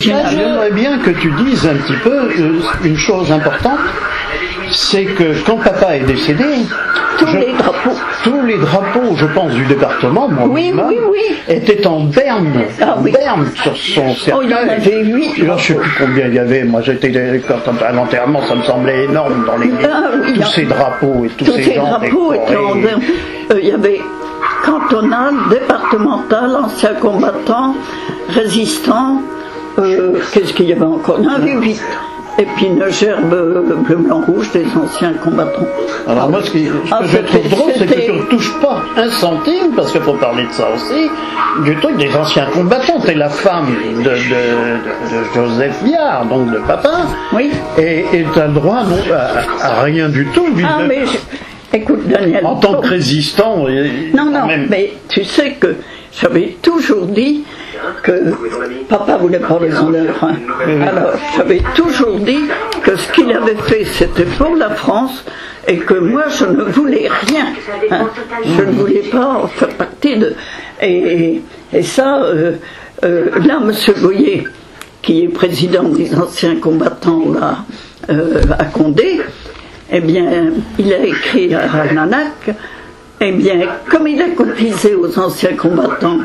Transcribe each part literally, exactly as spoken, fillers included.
J'aimerais bien que tu dises un petit peu euh, une chose importante, c'est que quand papa est décédé, tous je, les drapeaux, tous les drapeaux, je pense, du département, moi, oui, minimum, oui, oui. étaient en berne, Ah, en oui. berne sur son cercueil. Oh, il y en avait huit. Je ne sais plus combien il y avait. Moi, j'étais à l'enterrement, ça me semblait énorme dans l'église. Ah, oui, tous a... ces drapeaux et tous, tous ces, ces gens drapeaux étaient en berne. Euh, il y avait cantonal, départemental, anciens combattants, résistants. Euh, Qu'est-ce qu'il y avait encore? Il y en avait huit. Et puis une gerbe bleu, blanc, rouge des anciens combattants. Alors ah, moi, ce, qui, ce ah, que je trouve drôle, c'est que tu ne touches pas un centime, parce qu'il faut parler de ça aussi, du truc des anciens combattants. Tu es la femme de, de, de, de Joseph Viard, donc de papa, oui. et tu as le droit non, à, à rien du tout. Ah, de, mais je, écoute, Daniel. En tant que résistant... Non, non, même... mais tu sais que j'avais toujours dit que papa voulait pas les honneurs. Hein. Alors, j'avais toujours dit que ce qu'il avait fait, c'était pour la France et que moi, je ne voulais rien. Hein. Je ne voulais pas en faire partie de... Et, et ça, euh, euh, là, M. Boyer, qui est président des anciens combattants là, euh, à Condé, eh bien, il a écrit à Nanac. Eh bien, comme il a cotisé aux anciens combattants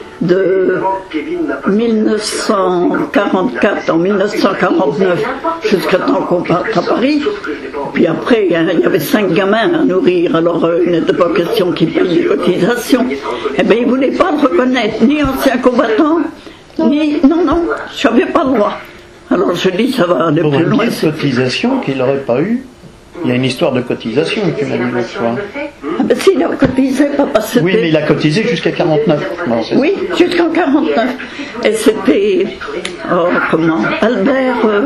de mille neuf cent quarante-quatre en mille neuf cent quarante-neuf jusqu'à temps qu'on parte à Paris, puis après il y avait cinq gamins à nourrir, alors euh, il n'était pas question qu'ils payent les cotisations. Eh bien, il ne voulait pas le reconnaître, ni anciens combattants, ni... Non, non, je n'avais pas le droit. Alors je dis, ça va aller plus loin. Pour une cotisation qu'il n'aurait pas eu. Il y a une histoire de cotisation, tu m'as dit l'autre fois. Ah ben s'il a cotisé, papa, c'était... Oui, mais il a cotisé jusqu'à quarante-neuf. Non, oui, jusqu'en quarante-neuf. Et c'était... Oh, comment Albert... Euh...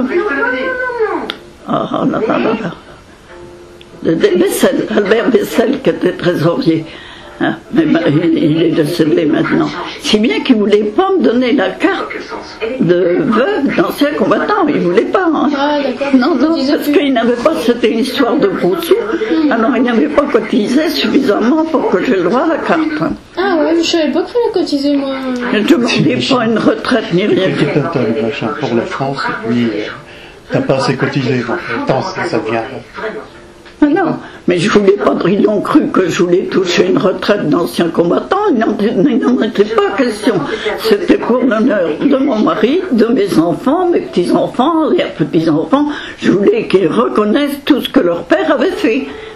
Oh, là, là, là, là. Bessel, Albert Bessel, qui était trésorier. Hein, mais ben, il, il est décédé maintenant. Si bien qu'il ne voulait pas me donner la carte de veuve d'ancien combattant. Il ne voulait pas. Hein. Ah, non, non, parce qu'il n'avait pas, c'était une histoire de gros sous. Mmh. Alors il n'avait pas cotisé suffisamment pour que j'ai le droit à la carte. Hein. Ah ouais, je ne savais pas qu'il fallait cotiser, moi. Je ne demandais pas une retraite ni rien. C'était un tel machin pour la France, et puis t'as pas assez cotisé. Tant ça devient... Ah non, mais je ne voulais pas, ils ont cru que je voulais toucher une retraite d'ancien combattant, il n'en était pas question. C'était pour l'honneur de mon mari, de mes enfants, mes petits-enfants, les petits-enfants, je voulais qu'ils reconnaissent tout ce que leur père avait fait.